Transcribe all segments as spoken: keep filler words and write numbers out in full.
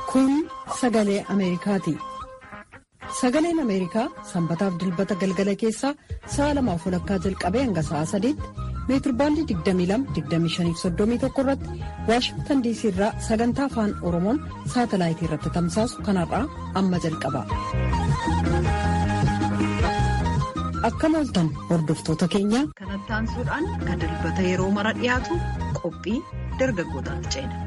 Kun sagalee Ameerikaati. Sagaleen Ameerikaa sanbataaf dilbata galgala keessaa sa'a lamaaf walakkaa jalqabee hanga sa'a sadiitti meetirbaandii digdamii lama digdamii shanii fi soddomii tokko irratti Waashingtan diisii irraa sagantaa afaan Oromoon saatalaayitii irratti tamsaasu kanarraa amma jalqaba. Akkam ooltan hordoftoota keenya. Kanatti aansuudhaan kan dilbata yeroo mara dhiyaatu qophii dargaggootaatti ceena.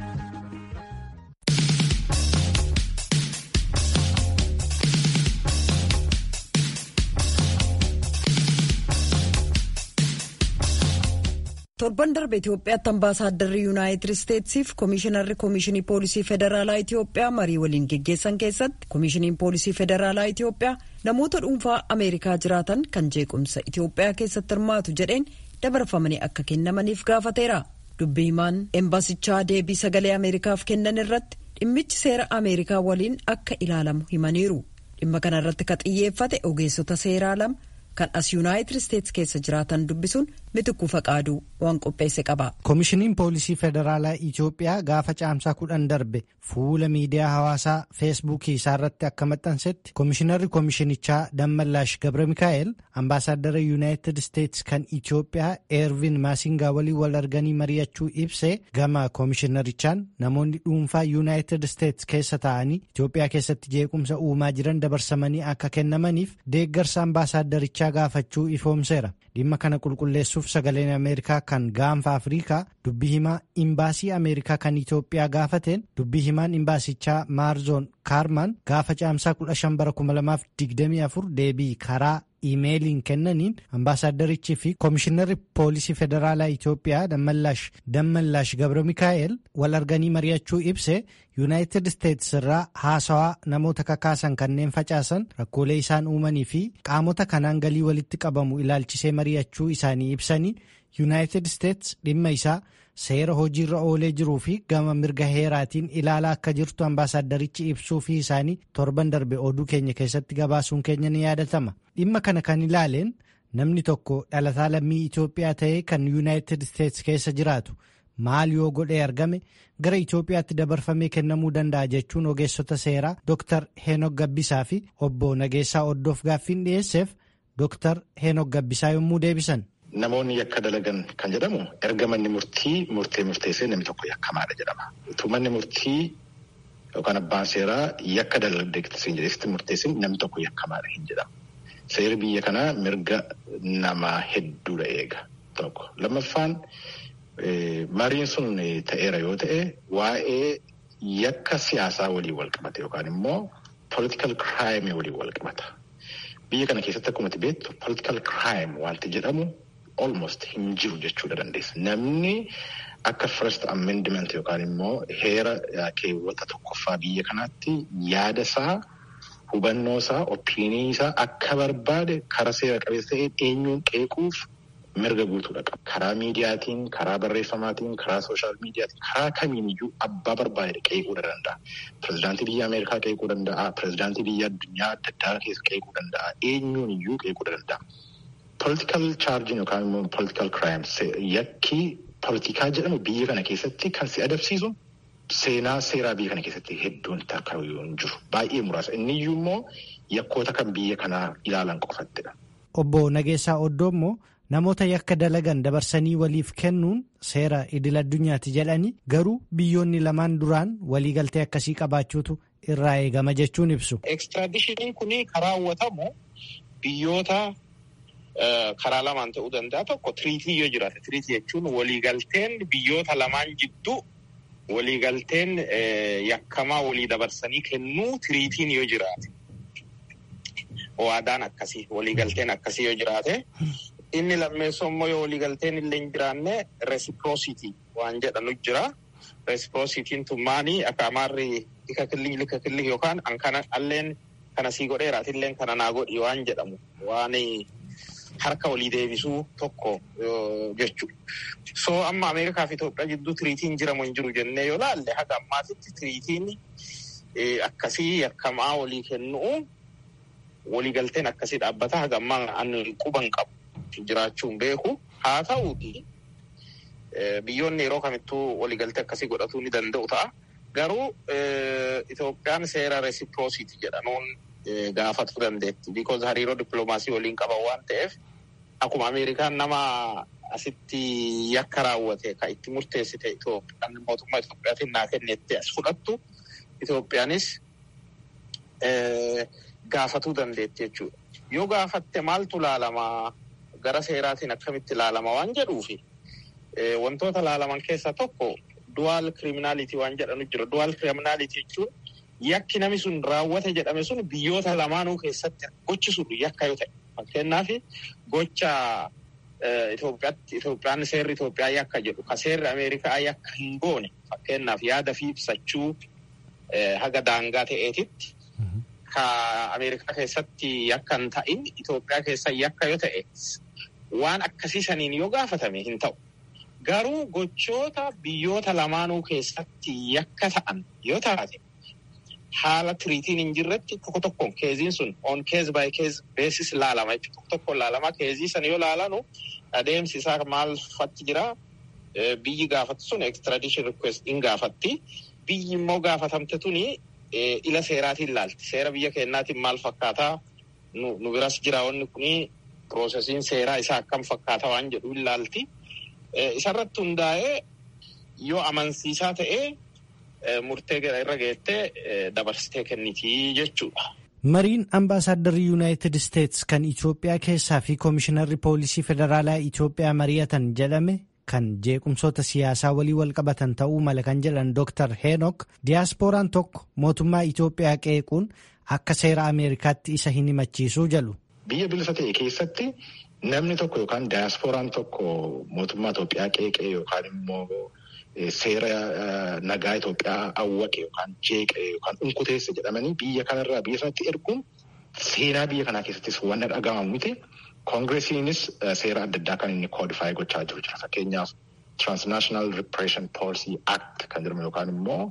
Torban darbe Itoophiyaatti ambaasaaddarri Yuunaayitid Isteetsiif Komishinarri Komishinii Poolisii Federaalaa Itoophiyaa marii waliin geggeessan keessatti Komishiniin Poolisii Federaalaa Itoophiyaa namoota dhuunfaa Ameerikaa jiraatan kan jeequmsa Itoophiyaa keessatti hirmaatu jedheen dabarfamanii akka kennamaniif gaafateera. Dubbii himaan embaasichaa deebii sagalee Ameerikaaf kennan irratti dhimmichi seera Ameerikaa waliin akka ilaalamu himaniiru. Dhimma kana irratti ka xiyyeeffate ogeessota seeraa lama kan as Yuunaayitid Isteets keessa jiraatan dubbisuun Mitikkuu Faqaaduu waan qopheesse qaba. Komishiniin Poolisii Federaalaa Itoophiyaa gaafa caamsaa kudhan darbe fuula miidiyaa hawaasaa feesbuukii isaarratti akka maxxansetti Komishinarri Komishinichaa Dammallaash Gabra Mikaa'el ambaasaadara Yuunaayitid Isteets kan Itoophiyaa Eervin Maasingaa waliin wal arganii mari'achuu ibsee gama komishinarichaan namoonni dhuunfaa Yuunaayitid Isteets keessa ta'anii Itoophiyaa keessatti jeequmsa uumaa jiran dabarsamanii akka kennamaniif deeggarsa ambaasaaddarichaa gaafachuu ifoomseera. Dhimma kana qulqulleessuuf sagaleen Ameerikaa kan gaanfa Afrikaa dubbii himaa imbaasii Ameerikaa kan Itoophiyaa gaafateen dubbii himaan imbaasichaa Maarzoon Kaarmaan gaafa caamsaa kudha shan bara kuma lamaaf digdamii afur deebii karaa iimeeliin kennaniin ambaasaadarichi fi Komishinarri Poolisii Federaalaa Itoophiyaa Dammallaash Dammallaash Gabra Mikaa'el wal arganii mari'achuu ibse Yuunaayitid Isteets irraa haasawaa namoota kakaasan kanneen facaasan rakkoolee isaan uumanii fi qaamota kanaan galii walitti qabamu ilaalchisee mari'achuu isaanii ibsanii Yuunaayitid Isteets dhimma isaa seera hojiirra oolee jiruu fi gama mirga heeraatiin ilaalaa akka jirtu ambaasaadarichi ibsuu fi isaanii torban darbe oduu keenya keessatti gabaasuun keenya ni yaadatama. Dhimma kana kan ilaaleen namni tokko dhalataa lammii Itoophiyaa ta'ee kan Yuunaayitid Isteets keessa jiraatu maal yoo godhee argame gara Itoophiyaatti dabarfamee kennamuu danda'a jechuun ogeessota seeraa Dooktar Heenok Gabbisaa fi obbo Nageessaa Oddoof gaaffiin dhiyeesseef Dooktar Heenok Gabbisaa yommuu deebisan. Namoonni yakka dalagan kan jedhamu erga manni murtii murtee murteessee namni tokko yakkamaadha jedhama. Utuu manni murtii yookaan abbaan seeraa yakka dalagdeetti jedheesitti murteessin namni tokko yakkamaadha hin jedhamu. Seerri biyya kanaa mirga namaa hedduudha eega tokko. Lammaffaan mariin sun ta'eera yoo ta'e waa'ee yakka siyaasaa waliin wal qabata yookaan immoo political crime waliin wal qabata. Biyya kana keessatti akkuma beektu political crime wanti jedhamu almost hin jiru jechuudha dandeessa. Namni akka first amendment yookaan immoo heera keewwata tokkoffaa biyya kanaatti yaada isaa, hubannoo isaa, opiinii isaa akka barbaade karaa seera qabeessa ta'een eenyuun qeequuf mirga guutuudha qaba. Karaa miidiyaatiin, karaa barreeffamaatiin, karaa sooshaal miidiyaatiin, karaa kamiiniyyuu abbaa barbaade qeequu danda'a. Pireezidaantii biyya Ameerikaa qeequu danda'a. Pireezidaantii biyya addunyaa adda addaa keessa qeequu danda'a. Eenyuun iyyuu qeequu danda'a. Political charging yookaan immoo political crimes yakki politikaa jedhamu biyya kana keessatti kan si adabsiisu seenaa seeraa biyya kana keessatti hedduun takka hin jiru. Baay'ee muraasa. Inni iyyuu immoo yakkoota kan biyya kanaa ilaalan qofattidha. Obbo Nageessaa Oddoo immoo namoota yakka dalagan dabarsanii waliif kennuun seera idil addunyaati jedhanii garuu biyyoonni lamaan duraan waliigaltee akkasii qabaachuutu irraa eegama jechuun ibsu. Ekstiraadishiniin kun karaa hawwatamu biyyoota karaa lamaan ta'uu danda'a. Tokko tiriitii yoo jiraate tiriitii jechuun waliigalteen biyyoota lamaan jidduu waliigalteen yakkamaa walii dabarsanii kennuu tiriitiin yoo jiraate waadaan akkasii waliigalteen akkasii yoo jiraate. Inni lammeessoo immoo yoo waliigalteen illee hin jiraanne reciprocity waan jedhanu jira. Reciprocity'n tun maali akka amaarri lika killi lika killi yookaan an kana alleen kana sii godheeraati illeen kana naa godhi waan jedhamu waan harka walii deebisuu tokko jechuudha. So amma Ameerikaa fi Itoophiyaa jidduu tiriitiin jiramu hin jiru jennee yoo laalle haga ammaatitti tiriitiin akkasii yakkamaa walii kennu waliigalteen akkasii dhaabbata haga ammaa an quban qabu. Jiraachuun beeku haa ta'uuti biyyoonni yeroo kamittuu waliigaltee akkasii godhatuu ni danda'u ta'a. Garuu Itoophiyaan seera reciprocity jedhamuun gaafatuu dandeetti. Because hariiroo dippiloomaasii waliin qaban waan ta'eef akkuma Ameerikaan nama asitti yakka raawwate kan itti murteessite Itoophiyaan mootummaa Itoophiyaatiin naa kennetti as fudhattu Itoophiyaanis gaafatuu dandeetti jechuudha. Yoo gaafatte maaltu laalama gara seeraatiin akkamitti laalama waan jedhuufi wantoota laalaman keessaa tokko dual criminality waan jedhanu jira. Dual criminality jechuun yakki namni sun raawwate jedhame sun biyyoota lamaanuu keessatti gochi sun yakka yoo ta'e. Fakkeenyaaf gocha Itoophiyaatti Itoophiyaan seerri Itoophiyaa yakka jedhu ka seerri Ameerikaa yakka hin goone fakkeenyaaf yaada fi ibsachuu haga daangaa ta'eetitti ka Ameerikaa keessatti yakka hin ta'in Itoophiyaa keessa yakka yoo ta'e waan akkasiisaniin yoo gaafatame hin ta'u. Garuu gochoota biyyoota lamaanuu keessatti yakka ta'an yoo taate haala tiriitiin hin jirretti tokko tokkoon keeziin sun on case by case basis laalama jechuudha. Tokko tokkoon laalama keezii sana yoo laalanu adeemsi isaa maal fatti jira biyyi gaafatu sun extradition request in gaafatti. Biyyi immoo gaafatamte tuni ila seeraatiin laalti. Seera biyya keenyaatiin maal fakkaataa nu biras jira wanni kuni piroosesiin seeraa isaa akkam fakkaataa waan jedhu hin laalti. Isarratti hundaa'ee yoo amansiisaa ta'ee murtee irra geettee dabarsitee kennitii jechuudha. Mariin ambaasaaddarri Yuunaayitid Isteets kan Itoophiyaa keessaa fi koomishinarri poolisii federaalaa Itoophiyaa mari'atan jedhame kan jeequmsoota siyaasaa walii wal qabatan ta'uu mala kan jedhan Dooktar Heenok diyaasporaan tokko mootummaa Itoophiyaa qeequun akka seera Ameerikaatti isa hin himachiisuu jedhu. Biyya bilisa ta'e keessatti namni tokko yookaan diyaasporaan tokko mootummaa Itoophiyaa qeeqee yookaan immoo seera nagaa Itoophiyaa awwaqe yookaan jeeqee yookaan unkuteesse jedhamanii biyya kanarraa biyya sanatti erguun seenaa biyya kanaa keessattis waan dhaga'amu miti. Koongiresiinis seera adda addaa kan inni koodifaayi gochaa jiru jira. Fakkeenyaaf Transnational Repression Policy Act kan jedhamu yookaan immoo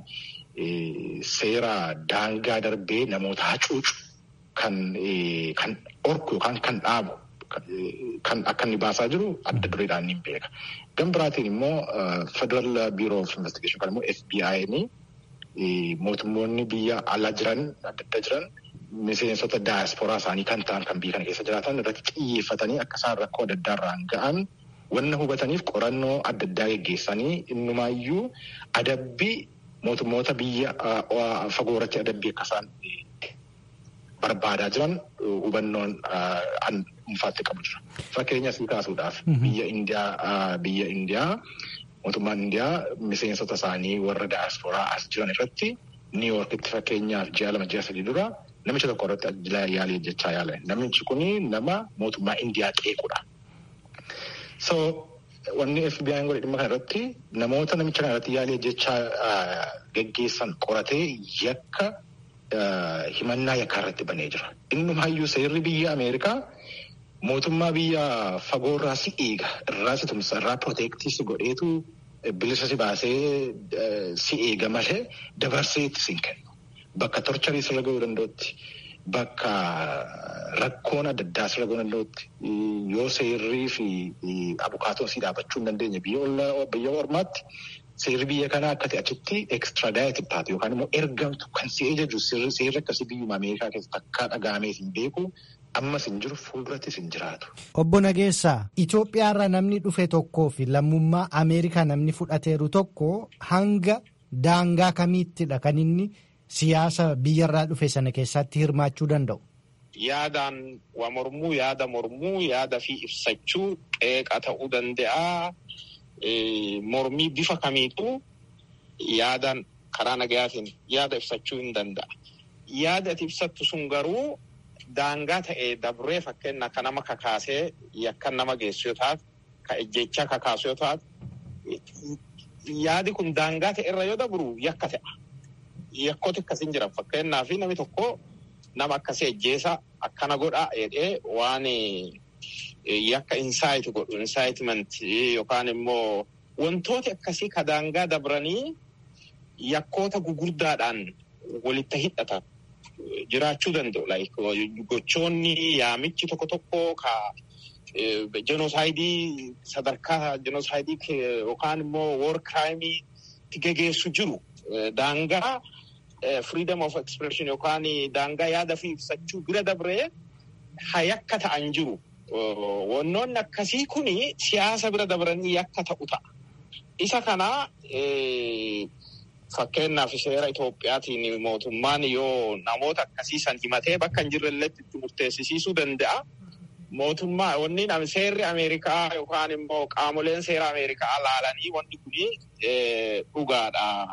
seera daangaa darbee namoota hacuucu kan kan orku yookaan kan dhaabu kan akka inni baasaa jiru adda dureedhaan ni beeka. Gan biraatiin immoo Federal Bureau of Investigation kan immoo F B I mootummoonni biyya alaa jiran adda adda jiran miseensota daayasporaa isaanii kan ta'an kan biyya kana keessa jiraatan irratti xiyyeeffatanii akka isaan rakkoo adda addaa irraan ga'an wanna hubataniif qorannoo adda addaa geggeessanii innumaayyuu adabbii mootummoota biyya fagoo irratti adabbii akka isaan barbaadaa jiran hubannoon dhuunfaatti qabu jira. Fakkeenya sii kaasuudhaaf biyya Indiyaa biyya Indiyaa mootummaan Indiyaa miseensota isaanii warra daayasporaa as jiran irratti Niiwuorkitti fakkeenyaaf ji'a lama ji'a sadii dura namicha tokko irratti yaalii jechaa yaala. Namichi kuni nama mootummaa Indiyaa qeequdha. So wanni F B I godhe dhimma kana irratti namoota namicha kana irratti yaalii jechaa geggeessan qoratee yakka himannaa yakkaa irratti banee jira. Innumaayyuu seerri biyya Ameerikaa mootummaa biyya fagoo irraa si eega irraa si tumsa irraa protektii si godheetu bilisa si baasee si eega malee dabarsee itti si hin kennu. Bakka torcharii sirra ga'uu danda'utti bakka rakkoon adda addaa sirra ga'uu danda'utti yoo seerrii fi abukaatoon si dhaabachuu hin dandeenye biyya ormaatti seerri biyya kanaa akkati achitti ekstradaayitii taate yookaan immoo ergamtu kan si ajaju seerri akkasii biyyuma Ameerikaa keessatti akka dhaga'amee hin beeku ammas hin jiru fuuldurattis hin jiraatu. Obbo Nageessaa Itoophiyaarra namni dhufe tokkoo fi lammummaa Ameerikaa namni fudhateeru tokko hanga daangaa kamiittidha kan inni siyaasa biyyarraa dhufe sana keessatti hirmaachuu danda'u? Yaadaan waa mormuu, yaada mormuu, yaada fi ibsachuu qeeqa ta'uu danda'a. Mormii bifa kamiitu yaadaan karaa nagayaatiin yaada ibsachuu hin danda'a. Yaada ati ibsattu sun garuu daangaa ta'ee dabree fakkeenya kan nama kakaasee yakkan nama geessu yoo taate, ka ejjechaa kakaasu yoo taate, yaadi kun daangaa ta'e irra yoo dabru yakka ta'a. Yakkooti akkasiin jiran fakkeenyaa fi namni tokko nama akkasii ejjeesa akkana godhaa jedhee waan yakka insaayiti godhu insaayitimenti yookaan immoo wantoota akkasii ka daangaa dabranii yakkoota gugurdaadhaan walitti hidhatan jiraachuu danda'u. Gochoonni yaamichi tokko tokko ka jenosaayidii sadarkaa jenosaayidii yookaan immoo woor kiraayimii gegeessu jiru daangaa freedom of expression yookaan daangaa yaada fi ibsachuu bira dabree hayakka ta'an jiru. Wannoonni akkasii kuni siyaasa bira dabranii yakka ta'u ta'a. Isa kana fakkeenyaaf seera Itoophiyaatiin mootummaan yoo namoota akkasii san himatee bakka hin jirrelletti itti murteessisiisuu danda'a. Mootummaa wanni seerri Ameerikaa yookaan immoo qaamoleen seera Ameerikaa laalanii wanti kuni dhugaadha.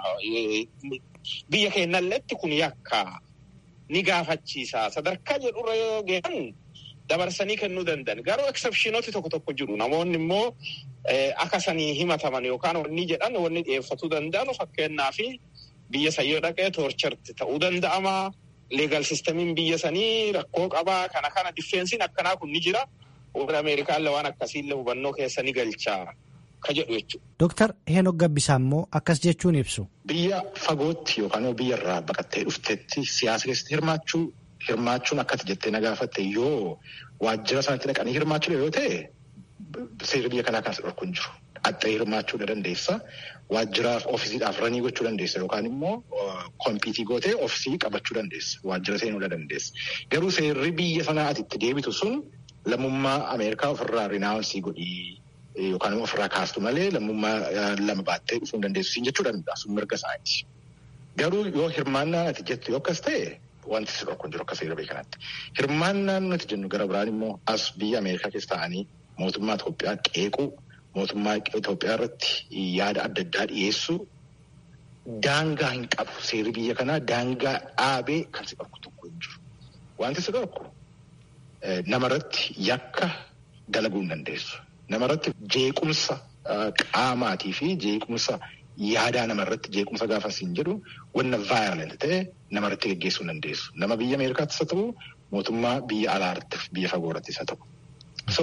Biyya keenyalletti kun yakka ni gaafachiisa. Sadarkaa jedhurra yoo geessan dabarsanii kennuu danda'an. Garuu exceptionooti tokko tokko jiru. Namoonni immoo akka sanii himataman yookaan wanni jedhan wanni dhiyeeffatuu danda'an fakkeenyaaf biyya sayyoo dhaqee toorcharti ta'uu danda'ama. Legal systemiin biyya sanii rakkoo qabaa kana kana difeensiin akkanaa kun ni jira. Warra Ameerikaan waan akkasiillee hubannoo keessa ni galchaa ka jedhu jechuudha. Dooktar Heenok Gabbisaa immoo akkas jechuun ibsu. Biyya fagootti yookaan biyya irraa baqattee dhuftetti siyaasa keessatti hirmaachuu hirmaachuun akkati jettee na gaafatte yoo waajjira sanatti dhaqanii hirmaachuu yoo ta'e seerri biyya kanaa kan si dhorku hin jiru. Axxee hirmaachuu dandeessa. Waajjiraaf ofiisiidhaaf ranii gochuu dandeessa yookaan immoo kompiitii gootee ofisii qabachuu dandeessa. Waajjira seenuu dandeessa. Garuu seerri biyya sanaa ati itti deebitu sun lammummaa Ameerikaa ofirraa rinaawunsii godhii yookaan immoo ofirraa kaastu malee lammummaa lama baattee dhufuu dandeessu siin jechuu danda'a. Sun mirga isaaniiti. Garuu yoo hirmaannaan ati jettu yoo akkas ta'e wanti si dhorku hin jiru akka seera biyya kanaatti. Hirmaannaan nuti jennu gara biraan immoo as biyya Ameerikaa keessa ta'anii mootummaa Itoophiyaa qeequu mootummaa Itoophiyaa irratti yaada adda addaa dhiyeessu daangaa hin qabu. Seerri biyya kanaa daangaa dhaabee kan si dhorku tokko hin jiru. Wanti si dhorku namarratti yakka dalaguu hin dandeessu. Namarratti jeequmsa qaamaatii fi jeequmsa yaadaa namarratti jeequmsa gaafa siin jedhu wanna violent ta'e namarratti geggeessuu hin dandeessu. Nama biyya Ameerikaattis haa ta'u mootummaa biyya alaarratti biyya fagoorattis haa ta'u. So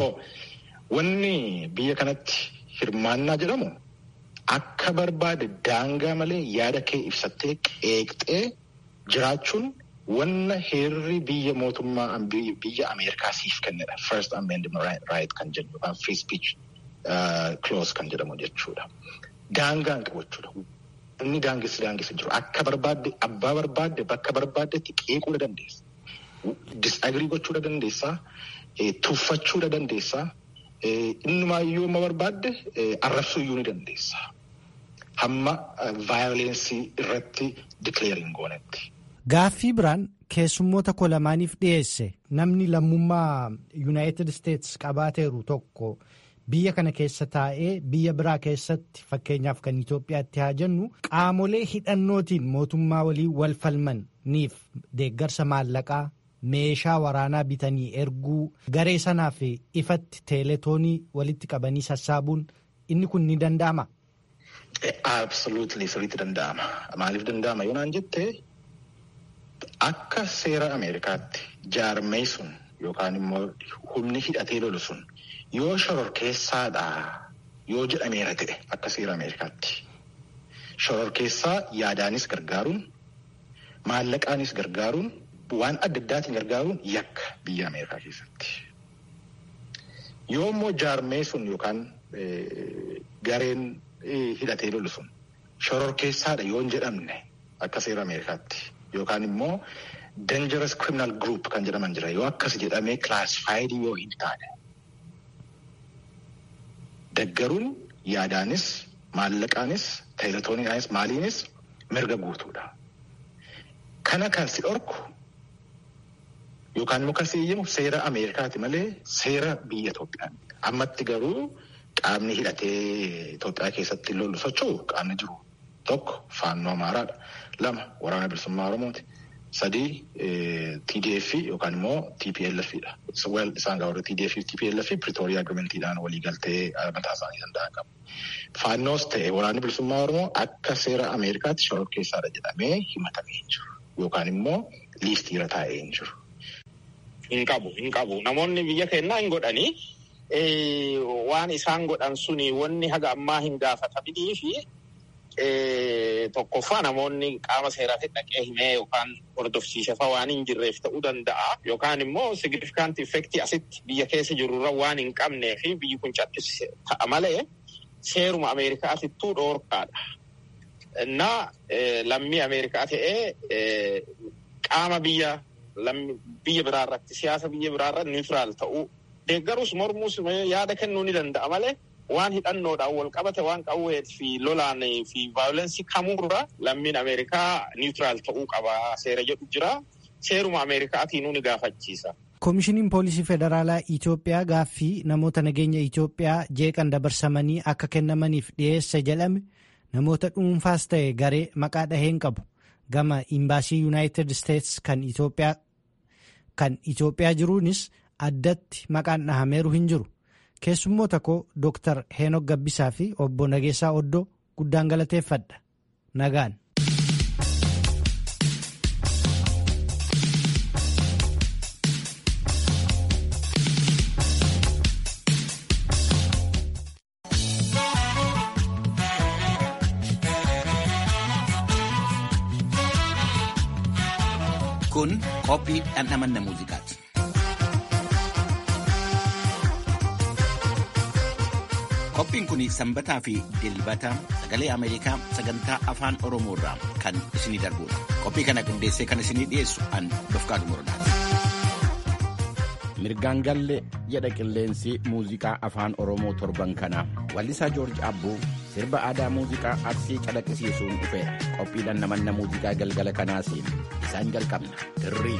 wanni biyya kanatti hirmaannaa jedhamu akka barbaade daangaa malee yaada kee ibsattee qeeqxee jiraachuun wanna heerri biyya mootummaa biyya Ameerikaa siif kennedha. First Amendment right kan jedhu yookaan free speech clause kan jedhamu jechuudha. Daangaan qabachuudha. Inni daangessi daangessi jiru. Akka barbaadde abbaa barbaadde bakka barbaaddetti qeequu dandeessa. Disagrii gochuu dandeessa. Tuffachuu dandeessa. Innumaa yoo ma barbaadde arrabsuu iyyuu ni dandeessa. Hamma vaayolensii irratti dikleeriin goonetti. Gaaffii biraan keessummoota koo lamaaniif dhiyeesse namni lammummaa Yuunaayitid Isteetsi qabaateeru tokko biyya kana keessa taa'ee biyya biraa keessatti fakkeenyaaf kan Itoophiyaatti haa jennu qaamolee hidhannootiin mootummaa walii wal falmaniif deeggarsa maallaqaa meeshaa waraanaa bitanii erguu garee sanaaf ifatti teeletoonii walitti qabanii sassaabuun inni kun ni danda'ama? Absolutely sirriitti danda'ama. Maaliif danda'ama yoo naan jettee akka seera Ameerikaatti jaarmee sun yookaan immoo humni hidhatee lolu sun yoo shororkeessaadha yoo jedhameera ta'e akka seera Ameerikaatti shororkeessaa yaadaanis gargaaruun maallaqaanis gargaaruun waan adda addaatiin gargaaruun yakka biyya Ameerikaa keessatti. Yoo immoo jaarmee sun yookaan gareen hidhatee lolu sun shororkeessaadha yoo hin jedhamne akka seera Ameerikaatti yookaan immoo dangerous criminal group kan jedhaman jira yoo akkas jedhamee classified yoo hin taane deggaruun yaadaanis maallaqaanis teeletooniinis maaliinis mirga guutuudha. Kana kan si dhorku yookaan immoo kan si eeyyamu seera Ameerikaati malee seera biyya Itoophiyaa. Ammatti garuu qaamni hidhatee Itoophiyaa keessatti lolu socho'u qaamni jiru tokko faannoo Amaaraadha. Lama waraana bilisummaa Oromooti. Sadii T D F yookaan immoo T P L F dha. Well isaan gaawwarra T D F T P L F Pretoria Agreementiidhaan walii galtee mataa isaanii danda'an qabu. Faannoos ta'e waraanni bilisummaa Oromoo akka seera Ameerikaatti shororkeessaadha jedhamee himatamee hin jiru. Yookaan immoo liistiirra taa'ee hin jiru. Hin qabu, hin qabu. Namoonni biyya keenyaa hin godhanii waan isaan godhan suni wanni haga ammaa hin gaafatamanii fi tokkoffaa namoonni qaama seeraatti dhaqee himee yookaan hordofsiisee fa'aa waan hin jirreef ta'uu danda'a. Yookaan immoo significant effect asitti biyya keessa jirurra waan hin qabnee fi biyyi kun cattis ta'a malee seeruma Ameerikaatittuu dhoorkaadha. እና lammii Ameerikaa ta'ee qaama biyya biyya biraarratti siyaasa biyya biraarratti niwutiraal ta'uu deeggarus mormuus yaada kennuu ni danda'a malee waan hidhannoodhaan wal qabate waan qawwee fi lolaan fi vaayolensii kamuurra lammiin Ameerikaa niwutiraal ta'uu qaba seera jedhu jira. Seeruma Ameerikaatiin ni gaafachiisa. Koomishiniin Poolisii Federaalaa Itoophiyaa gaaffii namoota nageenya Itoophiyaa jeeqan dabarsamanii akka kennamaniif dhiyeesse jedhame namoota dhuunfaas ta'e garee maqaa dhaheen qabu gama imbaasii Yuunaayitid Isteetsi kan Itoophiyaa kan Itoophiyaa jiruunis addatti maqaan dhahameeru hin jiru. Keessummoota koo Dooktar Heenok Gabbisaa fi obbo Nageessaa Oddoo guddaan galateeffadha. Nagaan. Kun qophii dhandhamanna muuziqaati. Qophiin kun sanbataa fi dilbata sagalee Ameerikaa sagantaa afaan Oromoo irraa kan isinii darbudha. Qophii kana qindeessee kan isinii dhiyeessu an Dofqaadu Morodaati. Mirgaan galle jedha qilleensi muuziqaa afaan Oromoo torban kana. Wallisaa Joorji Abbuu sirba aadaa muuziqaa arsii calaqqisiisuun dhufeera. Qophii dhandhamanna muuziqaa galgala kanaasiin isaan jalqabna. Dirrii.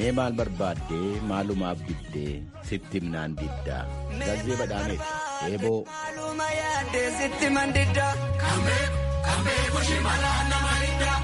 Mee maal barbaaddee maalumaaf diddee sitti himnaan diddaa Gazzee Badhaaneeti eeboo. Maaluma yaaddee sitti man diddaa kamee kamee kushi malaa nama diddaa.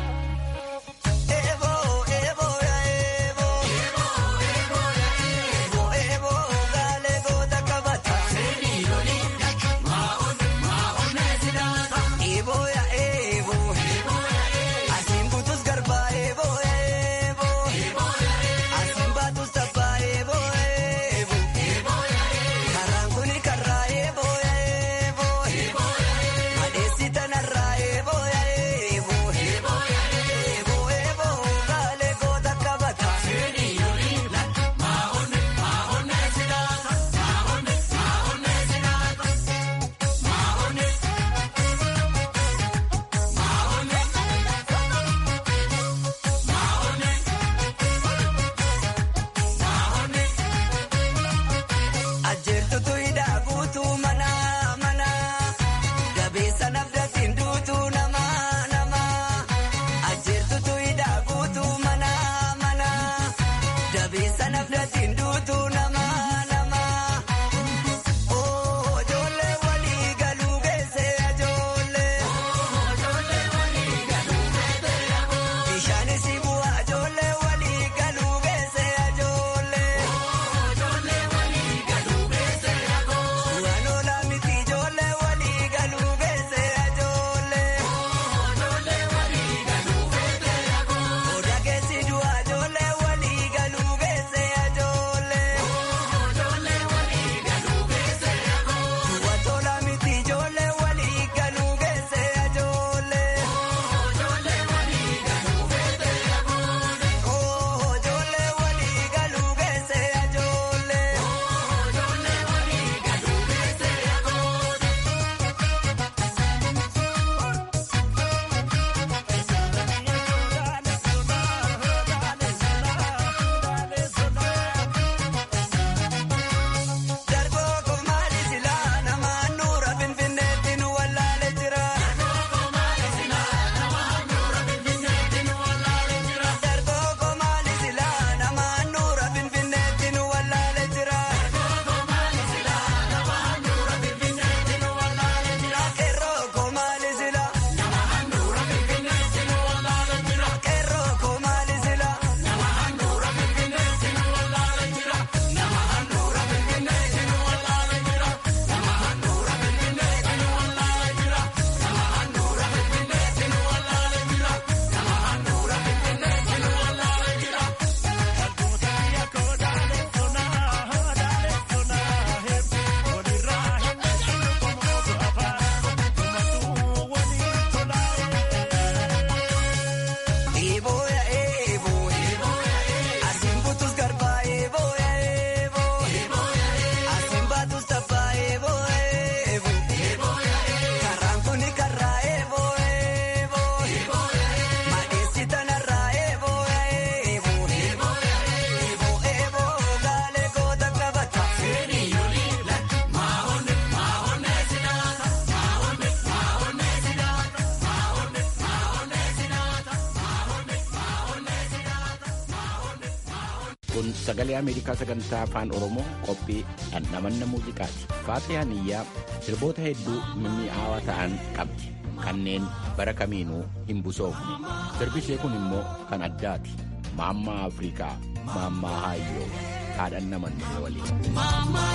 Kun sagalee Ameerikaa sagantaa afaan Oromoo qophii dhandhamanna muuziqaati. Faatee Haniyyaa sirboota hedduu mimmi'aawaa ta'an qabdi. Kanneen bara kamiinuu hin busoofne. Sirbi ishee kun immoo kan addaati. Maammaa Afrikaa, Maammaa Haayyoo, haadhan namanne waliin. Maammaa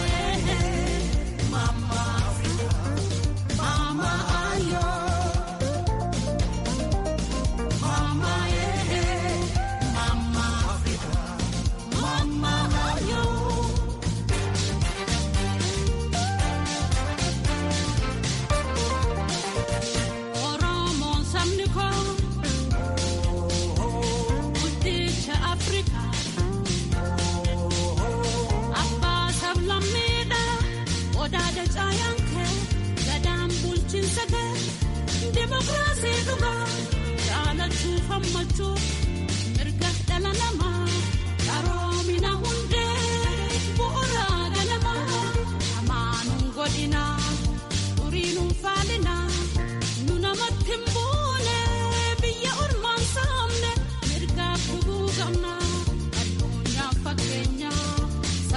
Afrikaa, Maammaa Haayyoo.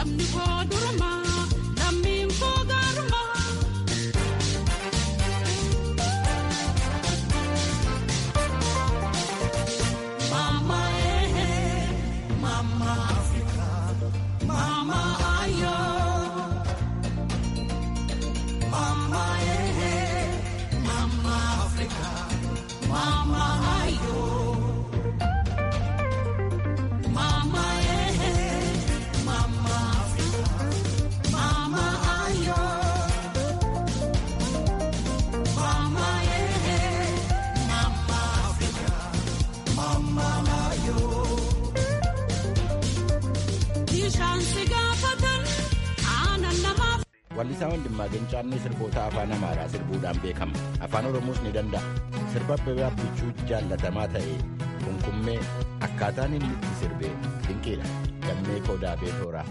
Wallisaa Wandimmaa Ganchaan sirboota afaan Amaaraa sirbuudhaan beekama. Afaan Oromoos ni danda'a. Sirba Abbabee Abbichuu jaallatamaa ta'e Kunkummee akkaataan inni itti sirbe dinqiidha. Dammee Kodaa Beetooraa.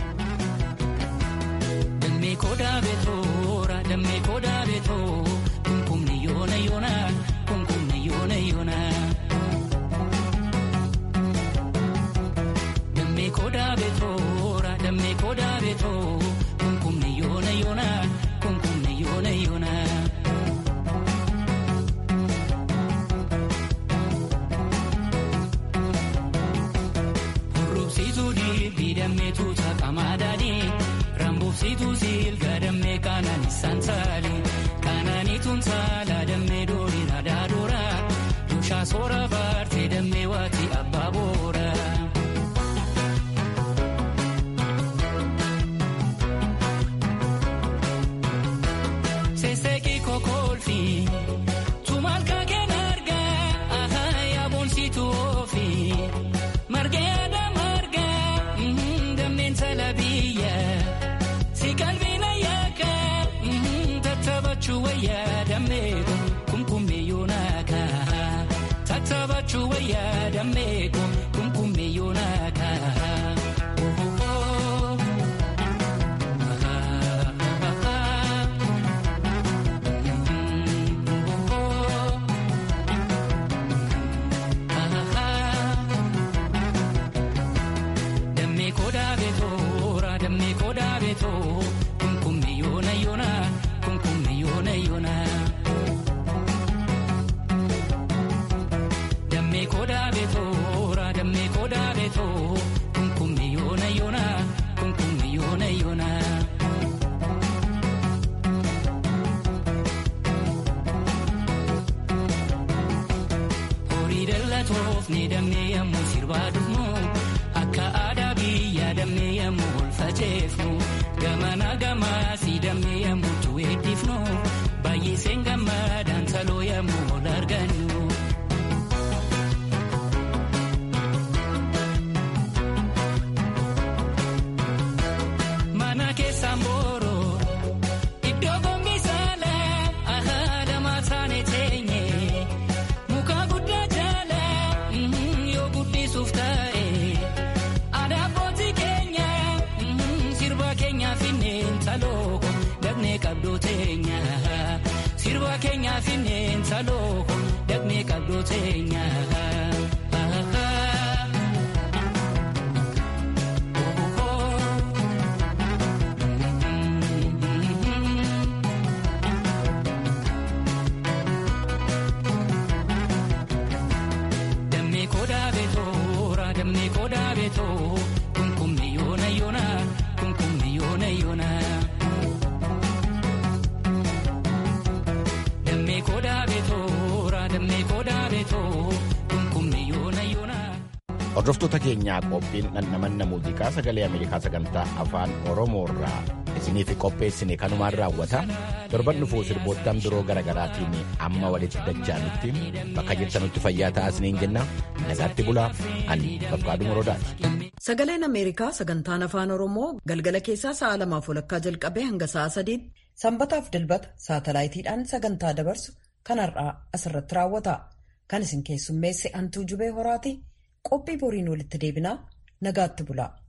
Dammee Kodaa Beetoora, Dammee Kodaa Beetoo, Kunkumni yoona yoona, Kunkumni yoona yoona. Dammee Kodaa Beetoora, Dammee Kodaa Beetoo. Yona yona, kunkumne yona yona. Rubsitu di bidame tuta kamadani, rambubsitu sil gadame kanani sansali, kanani tunsala dame dori nadadora, dusha sora varte dame wati ababora. Chuwaya dame kum kum kume yonaka. Dame koda betora, dame koda beto, kum kume yona yona, kum kume yona yona. Koda betora, damme koda beto, kunkummi yona yona, kunkummi yona yona. Hori dalla tofni damme yammu sirbadufnu, akka aadaa biyya damme yammu olfacheefnu, gamana gamasi damme yammu tuweeddifnu, baay'iseen gammadaan saloo yammu ol argannu. Sirba Kenya fineen saloo dagme kabdootenya. Damme koda betora, damme koda beto, kunkummi yona yona, kunkummi yona yona. Hordoftoota keenyaa qophiin dhandhamanna muuziqaa sagalee Ameerikaa sagantaa afaan Oromoorraa isiniif qopheessine kanumaan raawwata. Torban dhufuu sirboottan biroo garaagaraatiin amma walitti dachaanutti bakka jirtanutti fayyaa ta'aa isiniin jenna. Nagaatti bulaa ani Babqaaduu Morodaati. Sagaleen Ameerikaa sagantaan afaan Oromoo galgala keessaa sa'a lamaaf walakkaa jalqabee hanga sa'a sadiitti sanbataaf dilbata saatalaayitiidhaan sagantaa dabarsu kan har'aa asirratti raawwata. Kan isin keessummeesse Antuu Jubee Horaati. Qophii boriin walitti deebinaa nagaatti bulaa.